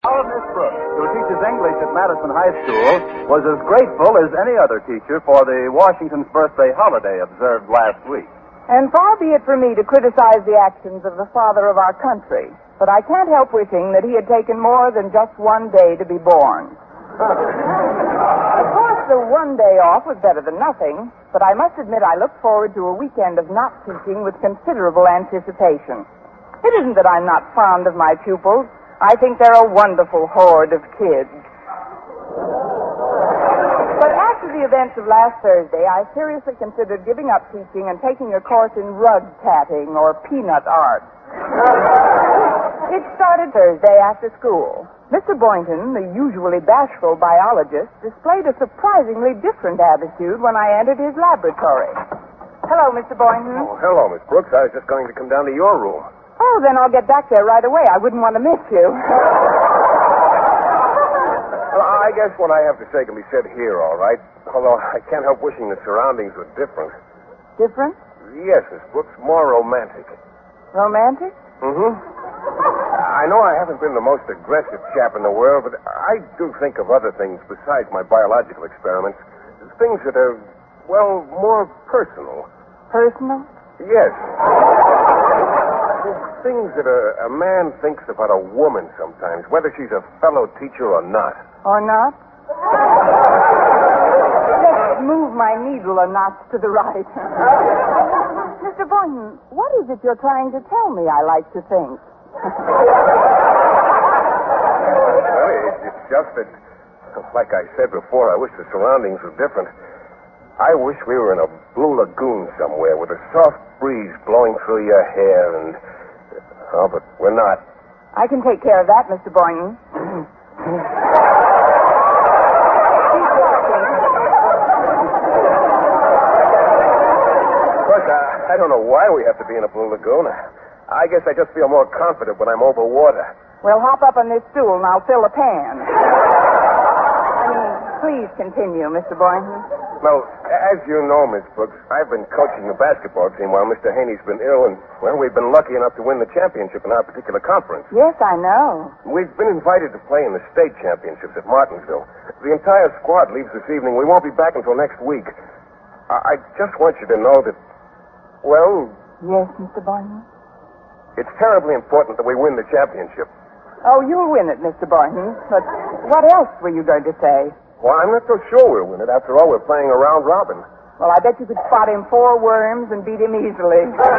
Our Miss Brooks, who teaches English at Madison High School, was as grateful as any other teacher for the Washington's birthday holiday observed last week. And far be it from me to criticize the actions of the father of our country, but I can't help wishing that he had taken more than just one day to be born. Of course, the one day off was better than nothing, but I must admit I look forward to a weekend of not teaching with considerable anticipation. It isn't that I'm not fond of my pupils. I think they're a wonderful horde of kids. But after the events of last Thursday, I seriously considered giving up teaching and taking a course in rug tatting or peanut art. It started Thursday after school. Mr. Boynton, the usually bashful biologist, displayed a surprisingly different attitude when I entered his laboratory. Hello, Mr. Boynton. Oh, hello, Miss Brooks. I was just going to come down to your room. Oh, then I'll get back there right away. I wouldn't want to miss you. Well, I guess what I have to say can be said here, all right. Although I can't help wishing the surroundings were different. Different? Yes, Miss Brooks, more romantic. Romantic? Mm-hmm. I know I haven't been the most aggressive chap in the world, but I do think of other things besides my biological experiments. Things that are, well, more personal. Personal? Yes. Things that a man thinks about a woman sometimes, whether she's a fellow teacher or not. Or not? Just move my needle a notch to the right. Mr. Boynton, what is it you're trying to tell me I like to think? Well, it's just that, like I said before, I wish the surroundings were different. I wish we were in a blue lagoon somewhere with a soft breeze blowing through your hair and... Oh, but we're not. I can take care of that, Mr. Boynton. Of course, I don't know why we have to be in a blue lagoon. I guess I just feel more confident when I'm over water. Well, hop up on this stool and I'll fill a pan. Please continue, Mr. Boynton. Well, as you know, Miss Brooks, I've been coaching the basketball team while Mr. Haney's been ill, and, well, we've been lucky enough to win the championship in our particular conference. Yes, I know. We've been invited to play in the state championships at Martinsville. The entire squad leaves this evening. We won't be back until next week. I just want you to know that, well... Yes, Mr. Boynton? It's terribly important that we win the championship. Oh, you'll win it, Mr. Boynton. But what else were you going to say? Well, I'm not so sure we'll win it. After all, we're playing a round robin. Well, I bet you could spot him 4 worms and beat him easily.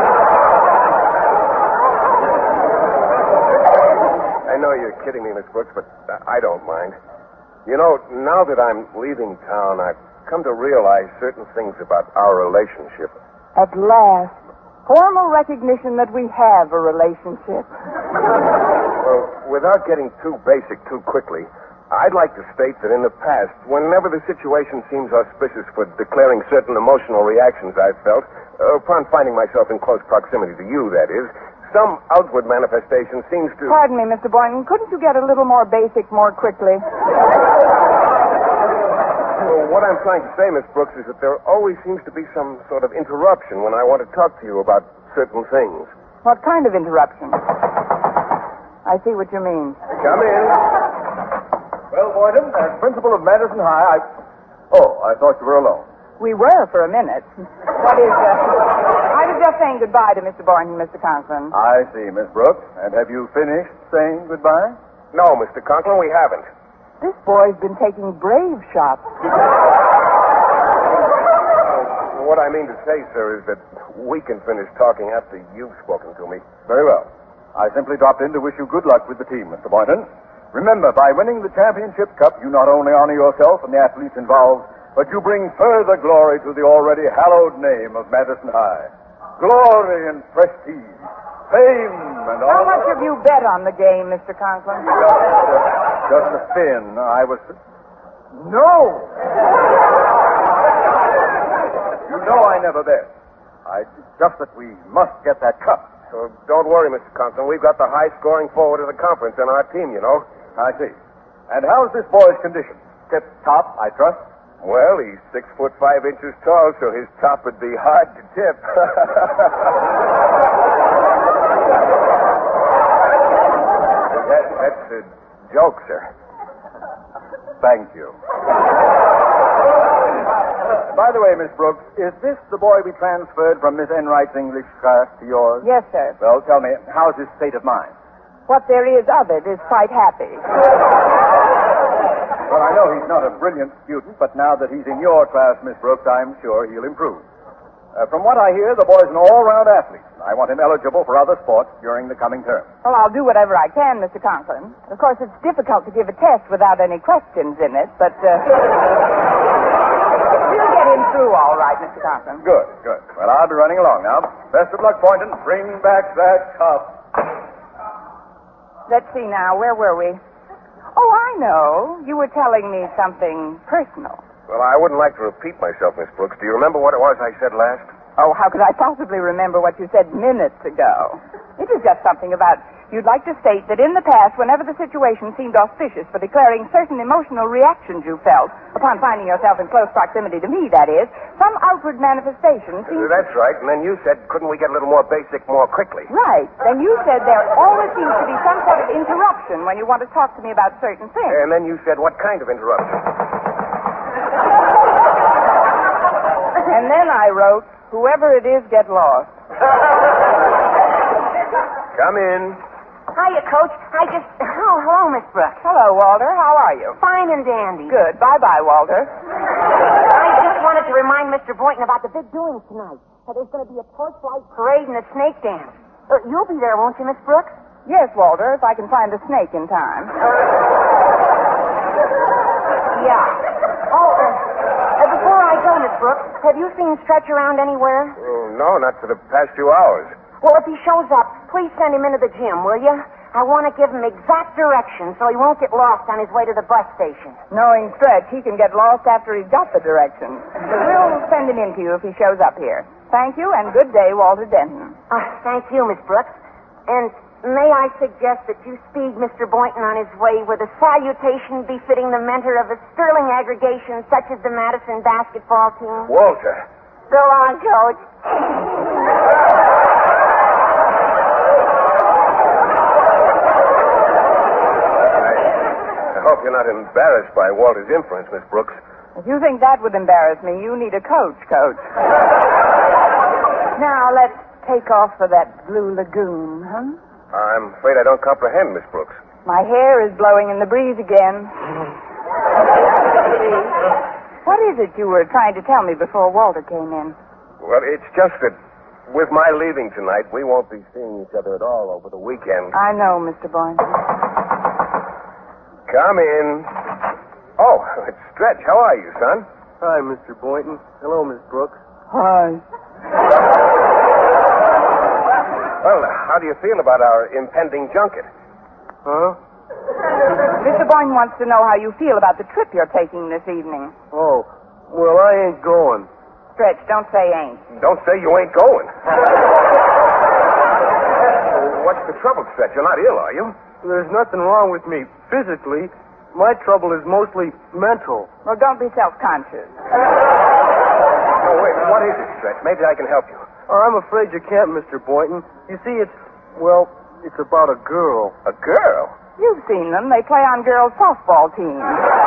I know you're kidding me, Miss Brooks, but I don't mind. You know, now that I'm leaving town, I've come to realize certain things about our relationship. At last. Formal recognition that we have a relationship. Well, without getting too basic too quickly, I'd like to state that in the past, whenever the situation seems auspicious for declaring certain emotional reactions I've felt, upon finding myself in close proximity to you, that is, some outward manifestation seems to... Pardon me, Mr. Boynton. Couldn't you get a little more basic more quickly? Well, what I'm trying to say, Miss Brooks, is that there always seems to be some sort of interruption when I want to talk to you about certain things. What kind of interruption? I see what you mean. Come in. Well, Boynton, as principal of Madison High, I thought you were alone. We were for a minute. That is, I was just saying goodbye to Mr. Boynton, Mr. Conklin. I see, Miss Brooks. And have you finished saying goodbye? No, Mr. Conklin, we haven't. This boy's been taking brave shots. What I mean to say, sir, is that we can finish talking after you've spoken to me. Very well. I simply dropped in to wish you good luck with the team, Mr. Boynton. Remember, by winning the championship cup, you not only honor yourself and the athletes involved, but you bring further glory to the already hallowed name of Madison High. Glory and prestige, fame and honor. How much have you bet on the game, Mr. Conklin? Just a thin. I was... No! You know I never bet. Just that we must get that cup. So don't worry, Mr. Conklin. We've got the high-scoring forward of the conference on our team, you know. I see. And how's this boy's condition? Tip-top, I trust? Well, he's 6 foot 5 inches tall, so his top would be hard to tip. That's joke, sir. Thank you. By the way, Miss Brooks, is this the boy we transferred from Miss Enright's English class to yours? Yes, sir. Well, tell me, how's his state of mind? What there is of it is quite happy. Well, I know he's not a brilliant student, but now that he's in your class, Miss Brooks, I'm sure he'll improve. From what I hear, the boy's an all-round athlete. I want him eligible for other sports during the coming term. Well, I'll do whatever I can, Mr. Conklin. Of course, it's difficult to give a test without any questions in it, but we'll get him through all right, Mr. Conklin. Good, good. Well, I'll be running along now. Best of luck, Boynton. Bring back that cup. Let's see now. Where were we? Oh, I know. You were telling me something personal. Well, I wouldn't like to repeat myself, Miss Brooks. Do you remember what it was I said last? Oh, how could I possibly remember what you said minutes ago? It was just something about you'd like to state that in the past, whenever the situation seemed auspicious for declaring certain emotional reactions you felt upon finding yourself in close proximity to me, that is, some outward manifestation seemed... That's right. And then you said, couldn't we get a little more basic more quickly? Right. Then you said there always seems to be some sort of interruption when you want to talk to me about certain things. And then you said, what kind of interruption? And then I wrote, whoever it is, get lost. Come in. Hiya, Coach. Oh, hello, Miss Brooks. Hello, Walter. How are you? Fine and dandy. Good. Bye-bye, Walter. I just wanted to remind Mr. Boynton about the big doings tonight. There's going to be a torchlight parade and a snake dance. You'll be there, won't you, Miss Brooks? Yes, Walter, if I can find a snake in time. Yeah. Oh, before I go, Miss Brooks, have you seen Stretch around anywhere? No, not for the past 2 hours. Well, if he shows up, please send him into the gym, will you? I want to give him exact directions so he won't get lost on his way to the bus station. Knowing Stretch, he can get lost after he's got the directions. We'll send him in to you if he shows up here. Thank you, and good day, Walter Denton. Thank you, Miss Brooks. And may I suggest that you speed Mr. Boynton on his way with a salutation befitting the mentor of a sterling aggregation such as the Madison basketball team? Walter. So long, Coach. I hope you're not embarrassed by Walter's influence, Miss Brooks. If you think that would embarrass me, you need a coach. Now, let's take off for that Blue Lagoon, huh? I'm afraid I don't comprehend, Miss Brooks. My hair is blowing in the breeze again. What is it you were trying to tell me before Walter came in? Well, it's just that with my leaving tonight, we won't be seeing each other at all over the weekend. I know, Mr. Boynton. Come in. Oh, it's Stretch. How are you, son? Hi, Mr. Boynton. Hello, Miss Brooks. Hi. Well, how do you feel about our impending junket? Huh? Mr. Boynton wants to know how you feel about the trip you're taking this evening. Oh, well, I ain't going. Stretch, don't say ain't. Don't say you ain't going. What's the trouble, Stretch? You're not ill, are you? There's nothing wrong with me physically. My trouble is mostly mental. Well, don't be self-conscious. Oh, wait. What is it, Stretch? Maybe I can help you. I'm afraid you can't, Mr. Boynton. You see, it's about a girl. A girl? You've seen them. They play on girls' softball teams.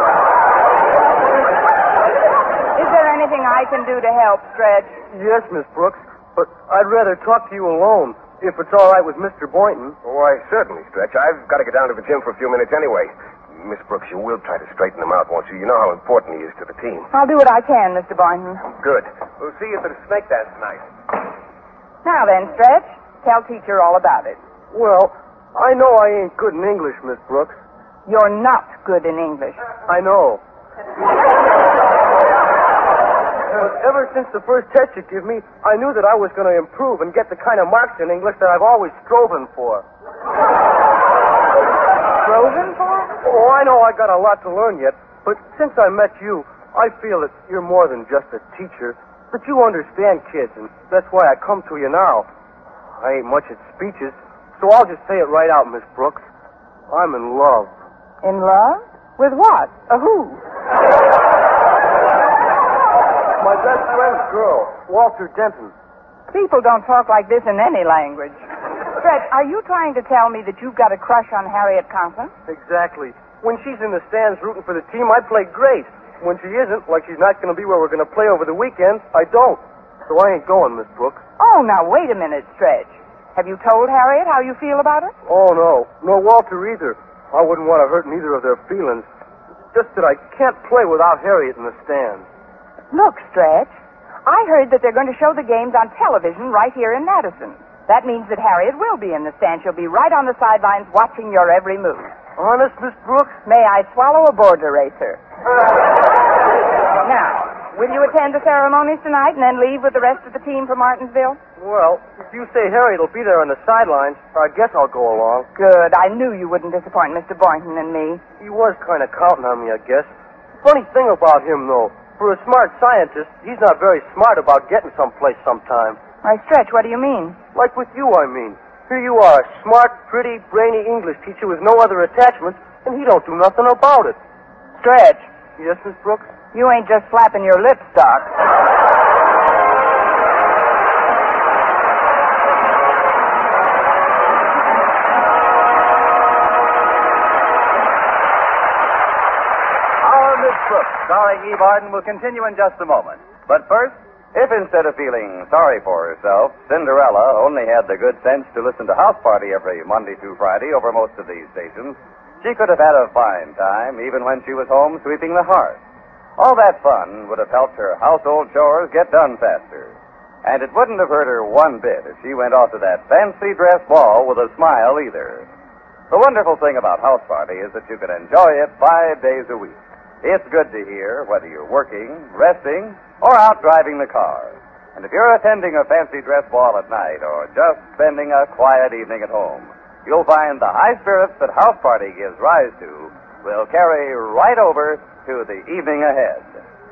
Is there anything I can do to help, Stretch? Yes, Miss Brooks, but I'd rather talk to you alone, if it's all right with Mr. Boynton. Why, certainly, Stretch. I've got to get down to the gym for a few minutes anyway. Miss Brooks, you will try to straighten him out, won't you? You know how important he is to the team. I'll do what I can, Mr. Boynton. Good. We'll see you at the snake dance tonight. Now then, Stretch, tell teacher all about it. Well, I know I ain't good in English, Miss Brooks. You're not good in English. I know. But ever since the first test you give me, I knew that I was going to improve and get the kind of marks in English that I've always striven for. Frozen for? Oh, I know I got a lot to learn yet, but since I met you, I feel that you're more than just a teacher, that you understand kids, and that's why I come to you now. I ain't much at speeches, so I'll just say it right out, Miss Brooks. I'm in love. In love? With what? Who? My best friend's girl, Walter Denton. People don't talk like this in any language. Stretch, are you trying to tell me that you've got a crush on Harriet Conklin? Exactly. When she's in the stands rooting for the team, I play great. When she isn't, like she's not going to be where we're going to play over the weekend, I don't. So I ain't going, Miss Brooks. Oh, now, wait a minute, Stretch. Have you told Harriet how you feel about her? Oh, no. Nor Walter either. I wouldn't want to hurt neither of their feelings. Just that I can't play without Harriet in the stands. Look, Stretch, I heard that they're going to show the games on television right here in Madison. That means that Harriet will be in the stand. She'll be right on the sidelines watching your every move. Honest, Miss Brooks? May I swallow a board eraser? Now, will you attend the ceremonies tonight and then leave with the rest of the team for Martinsville? Well, if you say Harriet will be there on the sidelines, I guess I'll go along. Good. I knew you wouldn't disappoint Mr. Boynton and me. He was kind of counting on me, I guess. Funny thing about him, though, for a smart scientist, he's not very smart about getting someplace sometime. Why, Stretch, what do you mean? Like with you, I mean. Here you are, a smart, pretty, brainy English teacher with no other attachments, and he don't do nothing about it. Stretch. Yes, Miss Brooks? You ain't just flapping your lips, Doc. Our Miss Brooks, starring Eve Arden, will continue in just a moment. But first, if instead of feeling sorry for herself, Cinderella only had the good sense to listen to House Party every Monday through Friday over most of these stations, she could have had a fine time even when she was home sweeping the hearth. All that fun would have helped her household chores get done faster. And it wouldn't have hurt her one bit if she went off to that fancy dress ball with a smile either. The wonderful thing about House Party is that you can enjoy it 5 days a week. It's good to hear whether you're working, resting, or out driving the car. And if you're attending a fancy dress ball at night or just spending a quiet evening at home, you'll find the high spirits that House Party gives rise to will carry right over to the evening ahead.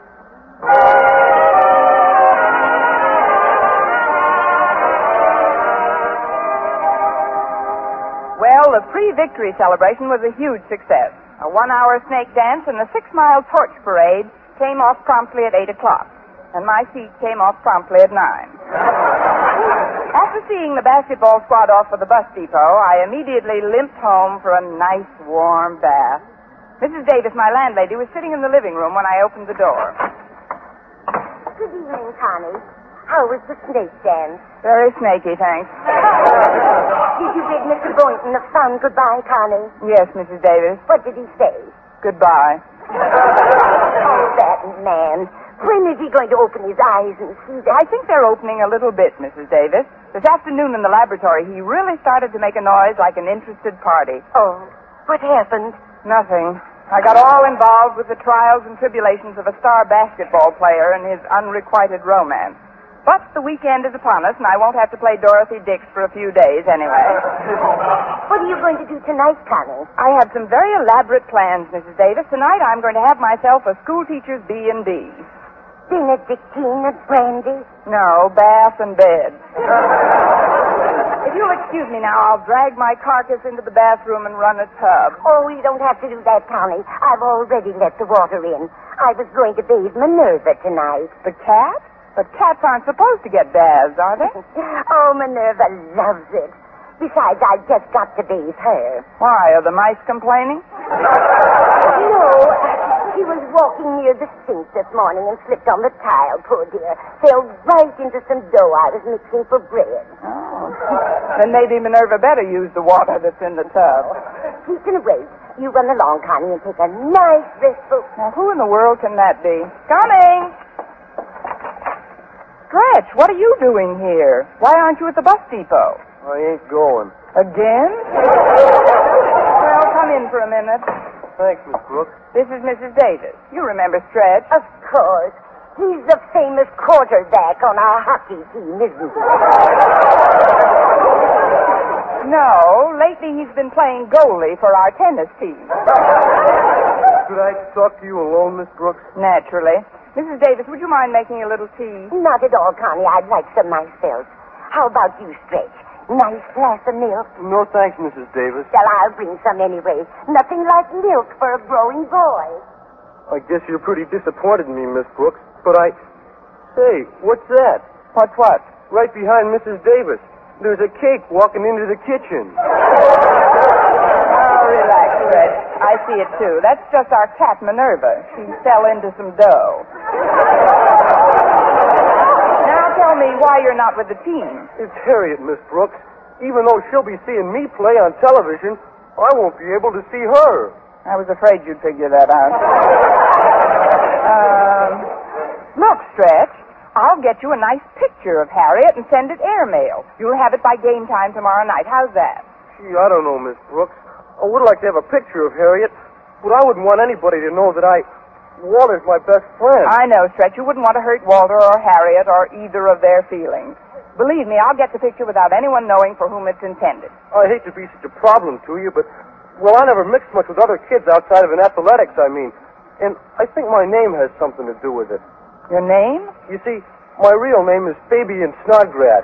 Well, the pre-victory celebration was a huge success. A 1-hour snake dance and the 6-mile torch parade came off promptly at 8 o'clock, and my seat came off promptly at 9. After seeing the basketball squad off for the bus depot, I immediately limped home for a nice, warm bath. Mrs. Davis, my landlady, was sitting in the living room when I opened the door. Good evening, Connie. How was the snake dance? Very snaky, thanks. Did you bid Mr. Boynton a fond goodbye, Connie? Yes, Mrs. Davis. What did he say? Goodbye. Oh, that man. When is he going to open his eyes and see that? I think they're opening a little bit, Mrs. Davis. This afternoon in the laboratory, he really started to make a noise like an interested party. Oh, what happened? Nothing. I got all involved with the trials and tribulations of a star basketball player and his unrequited romance. But the weekend is upon us, and I won't have to play Dorothy Dix for a few days anyway. What are you going to do tonight, Connie? I have some very elaborate plans, Mrs. Davis. Tonight I'm going to have myself a schoolteacher's B&B. Benedictine and brandy? No, bath and bed. If you'll excuse me now, I'll drag my carcass into the bathroom and run a tub. Oh, you don't have to do that, Connie. I've already let the water in. I was going to bathe Minerva tonight. The cat? But cats aren't supposed to get baths, are they? Oh, Minerva loves it. Besides, I just got to bathe her. Why, are the mice complaining? No, she was walking near the sink this morning and slipped on the tile, poor dear. Fell right into some dough I was mixing for bread. Oh. Then maybe Minerva better use the water that's in the tub. She can wait. You run along, Connie, and take a nice restful... Now, who in the world can that be? Coming! Stretch, what are you doing here? Why aren't you at the bus depot? I ain't going. Again? Well, come in for a minute. Thanks, Miss Brooks. This is Mrs. Davis. You remember Stretch. Of course. He's the famous quarterback on our hockey team, isn't he? No, lately he's been playing goalie for our tennis team. Could I talk to you alone, Miss Brooks? Naturally. Mrs. Davis, would you mind making a little tea? Not at all, Connie. I'd like some myself. How about you, Stretch? Nice glass of milk? No, thanks, Mrs. Davis. Well, I'll bring some anyway. Nothing like milk for a growing boy. I guess you're pretty disappointed in me, Miss Brooks. But Say, what's that? What's what? Right behind Mrs. Davis. There's a cake walking into the kitchen. Oh, relax, Fred. I see it, too. That's just our cat, Minerva. She fell into some dough. Now tell me why you're not with the team. It's Harriet, Miss Brooks. Even though she'll be seeing me play on television, I won't be able to see her. I was afraid you'd figure that out. Look, Stretch, I'll get you a nice picture of Harriet and send it airmail. You'll have it by game time tomorrow night. How's that? Gee, I don't know, Miss Brooks. I would like to have a picture of Harriet, but I wouldn't want anybody to know that Walter's my best friend. I know, Stretch. You wouldn't want to hurt Walter or Harriet or either of their feelings. Believe me, I'll get the picture without anyone knowing for whom it's intended. I hate to be such a problem to you, but, well, I never mixed much with other kids outside of athletics, I mean. And I think my name has something to do with it. Your name? You see, my real name is Fabian Snodgrass.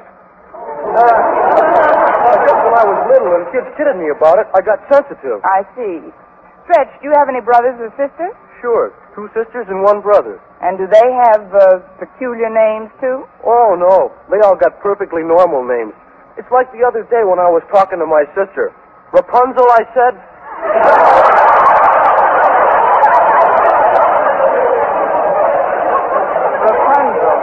Just when I was little and kids kidded me about it, I got sensitive. I see. Stretch, do you have any brothers or sisters? Sure. 2 sisters and 1 brother. And do they have peculiar names, too? Oh, no. They all got perfectly normal names. It's like the other day when I was talking to my sister. Rapunzel, I said. Rapunzel.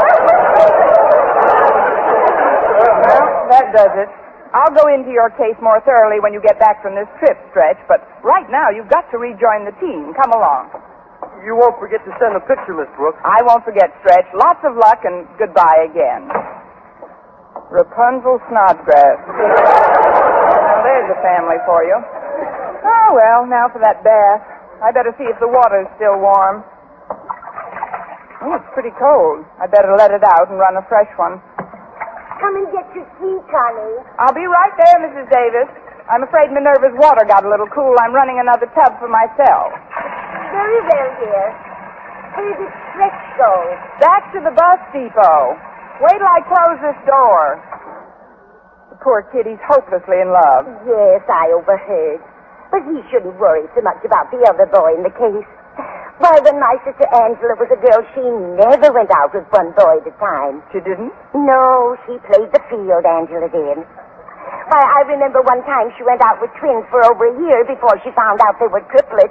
Well, that does it. I'll go into your case more thoroughly when you get back from this trip, Stretch, but right now you've got to rejoin the team. Come along. You won't forget to send a picture, Miss Brooks. I won't forget, Stretch. Lots of luck and goodbye again. Rapunzel Snodgrass. Now, there's a family for you. Oh, well, now for that bath. I better see if the water's still warm. Oh, it's pretty cold. I better let it out and run a fresh one. Come and get your tea, Connie. I'll be right there, Mrs. Davis. I'm afraid Minerva's water got a little cool. I'm running another tub for myself. Very well, dear. Where did Stretch go? Back to the bus depot. Wait till I close this door. The poor kid, he's hopelessly in love. Yes, I overheard. But he shouldn't worry so much about the other boy in the case. Why, when my sister Angela was a girl, she never went out with one boy at a time. She didn't? No, she played the field, Angela did. Why, I remember one time she went out with twins for over a year before she found out they were triplets.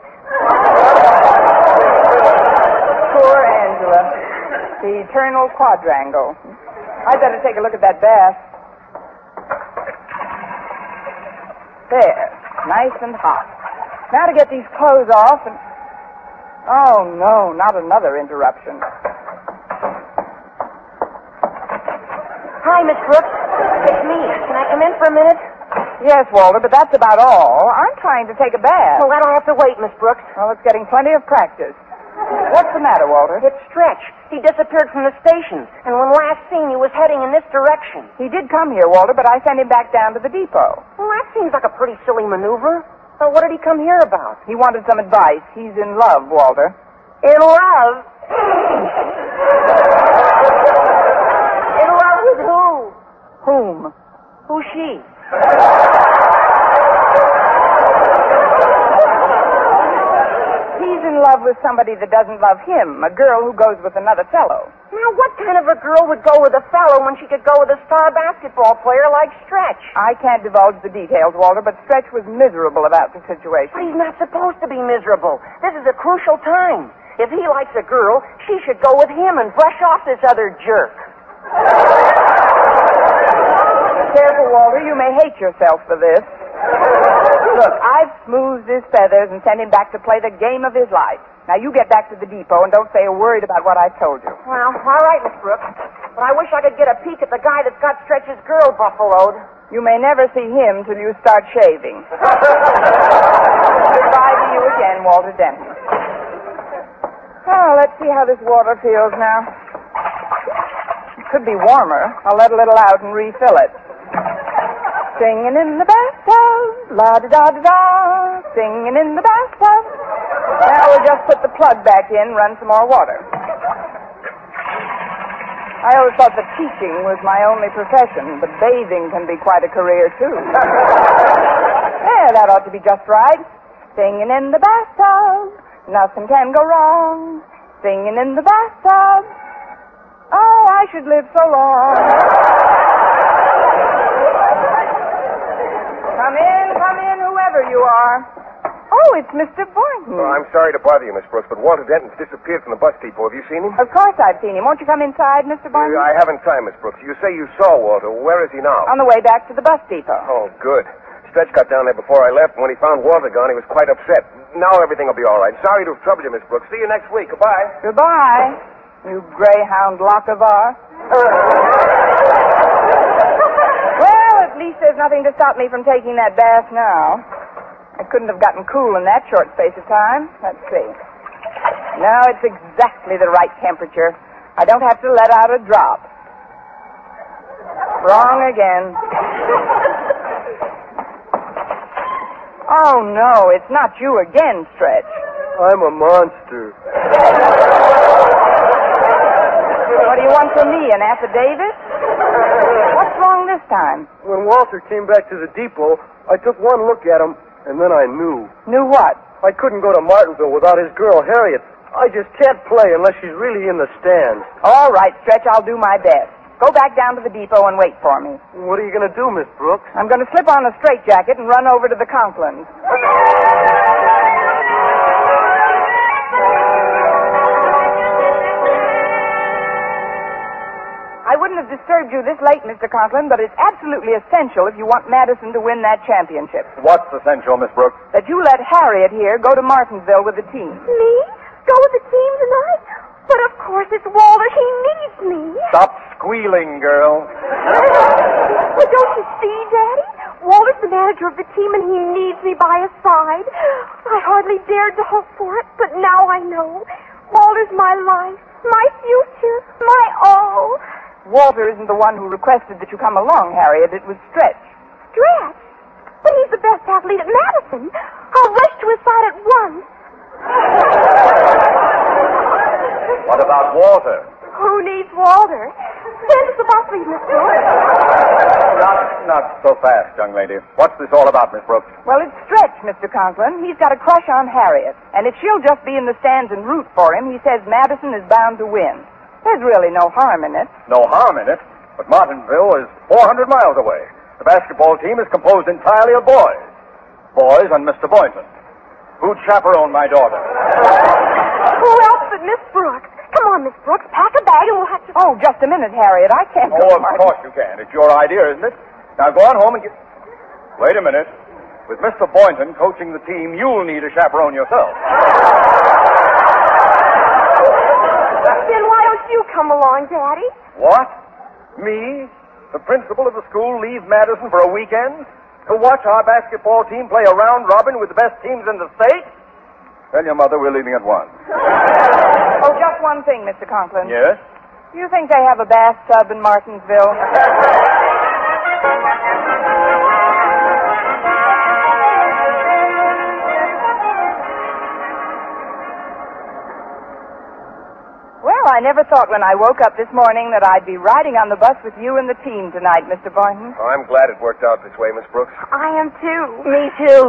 Poor Angela. The eternal quadrangle. I'd better take a look at that bath. There. Nice and hot. Now to get these clothes off and... Oh, no, not another interruption. Hi, Miss Brooks. It's me. Can I come in for a minute? Yes, Walter, but that's about all. I'm trying to take a bath. Well, that'll have to wait, Miss Brooks. Well, it's getting plenty of practice. What's the matter, Walter? It's Stretch. He disappeared from the station, and when last seen, he was heading in this direction. He did come here, Walter, but I sent him back down to the depot. Well, that seems like a pretty silly maneuver. Well, what did he come here about? He wanted some advice. He's in love, Walter. In love? In love with who? Whom? Who's she? He's in love with somebody that doesn't love him, a girl who goes with another fellow. Now, what kind of a girl would go with a fellow when she could go with a star basketball player like Stretch? I can't divulge the details, Walter, but Stretch was miserable about the But situation. he's not supposed to be miserable. This is a crucial time. If he likes a girl, she should go with him and brush off this other jerk. Careful, Walter. You may hate yourself for this. Look, I've smoothed his feathers and sent him back to play the game of his life. Now, you get back to the depot and don't say a word about what I've told you. Well, all right, Miss Brooks. But I wish I could get a peek at the guy that's got Stretch's girl buffaloed. You may never see him till you start shaving. Goodbye to you again, Walter Denton. Oh, let's see how this water feels now. It could be warmer. I'll let a little out and refill it. Singing in the bathtub, la-da-da-da-da, singing in the bathtub. Now we'll just put the plug back in, run some more water. I always thought that teaching was my only profession, but bathing can be quite a career, too. There, that ought to be just right. Singing in the bathtub, nothing can go wrong. Singing in the bathtub, oh, I should live so long. Come in, whoever you are. Oh, it's Mr. Boynton. Oh, I'm sorry to bother you, Miss Brooks, but Walter Denton's disappeared from the bus depot. Have you seen him? Of course I've seen him. Won't you come inside, Mr. Boynton? I haven't time, Miss Brooks. You say you saw Walter. Where is he now? On the way back to the bus depot. Oh, good. Stretch got down there before I left, and when he found Walter gone, he was quite upset. Now everything will be all right. Sorry to have troubled you, Miss Brooks. See you next week. Goodbye. Goodbye, you greyhound Lochinvar. Well, at least there's nothing to stop me from taking that bath now. I couldn't have gotten cool in that short space of time. Let's see. Now it's exactly the right temperature. I don't have to let out a drop. Wrong again. Oh, no, it's not you again, Stretch. I'm a monster. What do you want from me, an affidavit? What's wrong this time? When Walter came back to the depot, I took one look at him, and then I knew. Knew what? I couldn't go to Martinsville without his girl, Harriet. I just can't play unless she's really in the stands. All right, Stretch, I'll do my best. Go back down to the depot and wait for me. What are you going to do, Miss Brooks? I'm going to slip on a straitjacket and run over to the Conklins. I wouldn't have disturbed you this late, Mr. Conklin, but it's absolutely essential if you want Madison to win that championship. What's essential, Miss Brooks? That you let Harriet here go to Martinsville with the team. Me? Go with the team tonight? But of course it's Walter. He needs me. Stop squealing, girl. But don't you see, Daddy? Walter's the manager of the team, and he needs me by his side. I hardly dared to hope for it, but now I know. Walter's my life, my future, my all. Walter isn't the one who requested that you come along, Harriet. It was Stretch. Stretch? But he's the best athlete at Madison. I'll rush to his side at once. What about Walter? Who needs Walter? Send us the bus, please, Miss Brooks. Not so fast, young lady. What's this all about, Miss Brooks? Well, it's Stretch, Mr. Conklin. He's got a crush on Harriet. And if she'll just be in the stands and root for him, he says Madison is bound to win. There's really no harm in it. No harm in it, but Martinsville is 400 miles away. The basketball team is composed entirely of boys. Boys and Mr. Boynton. Who'd chaperone my daughter? Who else but Miss Brooks? Come on, Miss Brooks. Pack a bag and we'll have to... Oh, just a minute, Harriet. I can't go Oh, to of course you can. It's your idea, isn't it? Now go on home and get... Wait a minute. With Mr. Boynton coaching the team, you'll need a chaperone yourself. Then why don't you come along, Daddy? What? Me? The principal of the school leave Madison for a weekend? To watch our basketball team play a round robin with the best teams in the state? Tell your mother we're leaving at once. Oh, just one thing, Mr. Conklin. Yes? Do you think they have a bathtub in Martinsville? Well, I never thought when I woke up this morning that I'd be riding on the bus with you and the team tonight, Mr. Boynton. Oh, I'm glad it worked out this way, Miss Brooks. I am too. Me too.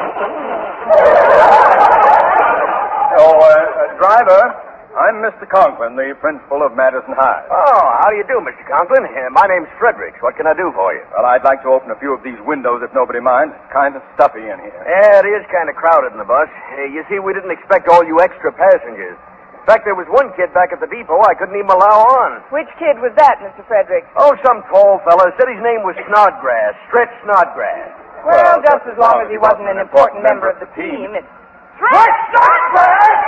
Driver, I'm Mr. Conklin, the principal of Madison High. Oh, how do you do, Mr. Conklin? My name's Fredericks. What can I do for you? Well, I'd like to open a few of these windows if nobody minds. It's kind of stuffy in here. Yeah, it is kind of crowded in the bus. You see, we didn't expect all you extra passengers. In fact, there was one kid back at the depot I couldn't even allow on. Which kid was that, Mr. Fredericks? Oh, some tall fella said his name was Snodgrass, Stretch Snodgrass. Well, just as long as he wasn't an important member of the team, it's... Stretch Snodgrass!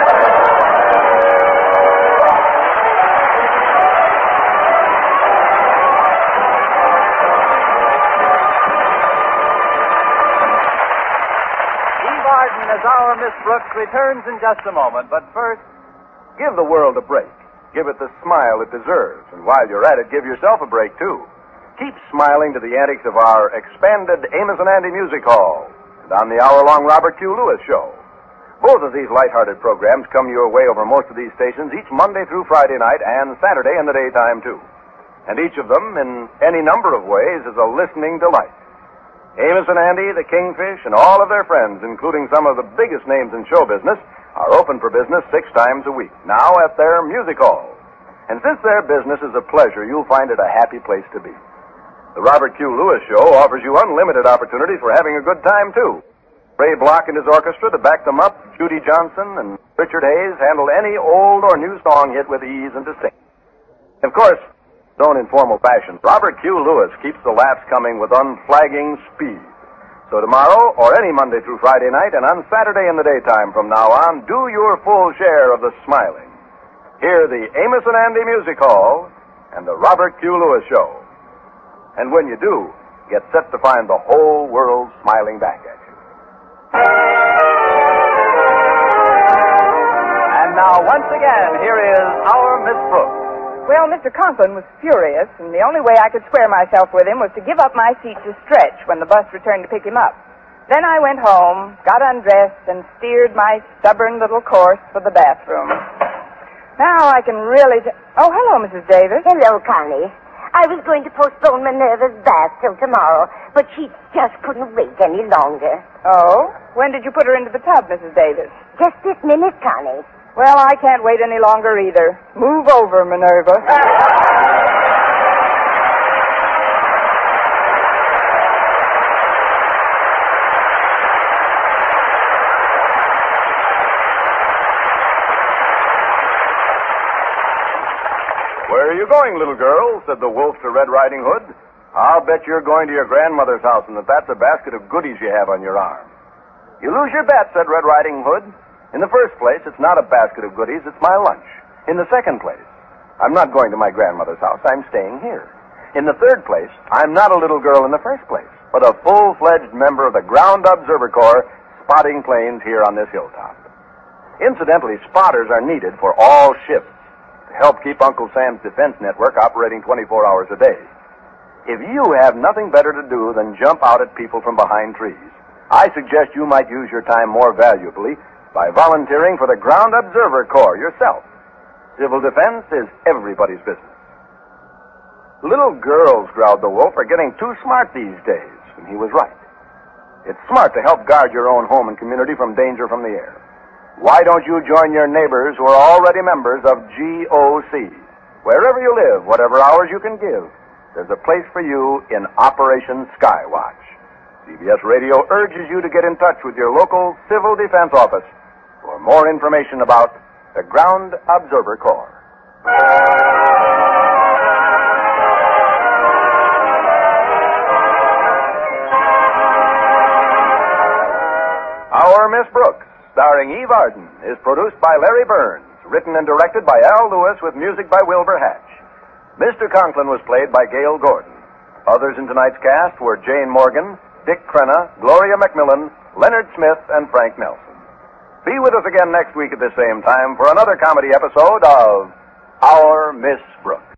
Eve Arden as our Miss Brooks returns in just a moment, but first, Give the world a break. Give it the smile it deserves. And while you're at it, give yourself a break, too. Keep smiling to the antics of our expanded Amos and Andy Music Hall and on the hour-long Robert Q. Lewis Show. Both of these lighthearted programs come your way over most of these stations each Monday through Friday night and Saturday in the daytime, too. And each of them, in any number of ways, is a listening delight. Amos and Andy, the Kingfish, and all of their friends, including some of the biggest names in show business, are open for business 6 times a week, now at their music hall. And since their business is a pleasure, you'll find it a happy place to be. The Robert Q. Lewis Show offers you unlimited opportunities for having a good time, too. Ray Block and his orchestra, to back them up, Judy Johnson and Richard Hayes handle any old or new song hit with ease and distinction. Of course, his own informal fashion, Robert Q. Lewis keeps the laughs coming with unflagging speed. So tomorrow, or any Monday through Friday night, and on Saturday in the daytime from now on, do your full share of the smiling. Hear the Amos and Andy Music Hall and the Robert Q. Lewis Show. And when you do, get set to find the whole world smiling back at you. And now, once again, here is our Miss Brooks. Well, Mr. Conklin was furious, and the only way I could square myself with him was to give up my seat to Stretch when the bus returned to pick him up. Then I went home, got undressed, and steered my stubborn little course for the bathroom. Now I can really... Oh, hello, Mrs. Davis. Hello, Connie. I was going to postpone Minerva's bath till tomorrow, but she just couldn't wait any longer. Oh? When did you put her into the tub, Mrs. Davis? Just this minute, Connie. Well, I can't wait any longer either. Move over, Minerva. Where are you going, little girl? Said the wolf to Red Riding Hood. I'll bet you're going to your grandmother's house and that's a basket of goodies you have on your arm. You lose your bet, said Red Riding Hood. In the first place, it's not a basket of goodies, it's my lunch. In the second place, I'm not going to my grandmother's house, I'm staying here. In the third place, I'm not a little girl in the first place, but a full-fledged member of the Ground Observer Corps spotting planes here on this hilltop. Incidentally, spotters are needed for all shifts to help keep Uncle Sam's defense network operating 24 hours a day. If you have nothing better to do than jump out at people from behind trees, I suggest you might use your time more valuably by volunteering for the Ground Observer Corps yourself. Civil defense is everybody's business. Little girls, growled the wolf, are getting too smart these days, and he was right. It's smart to help guard your own home and community from danger from the air. Why don't you join your neighbors who are already members of GOC? Wherever you live, whatever hours you can give, there's a place for you in Operation Skywatch. CBS Radio urges you to get in touch with your local Civil Defense Office for more information about the Ground Observer Corps. Our Miss Brooks, starring Eve Arden, is produced by Larry Burns, written and directed by Al Lewis with music by Wilbur Hatch. Mr. Conklin was played by Gail Gordon. Others in tonight's cast were Jane Morgan, Dick Crenna, Gloria McMillan, Leonard Smith, and Frank Nelson. Be with us again next week at the same time for another comedy episode of Our Miss Brooks.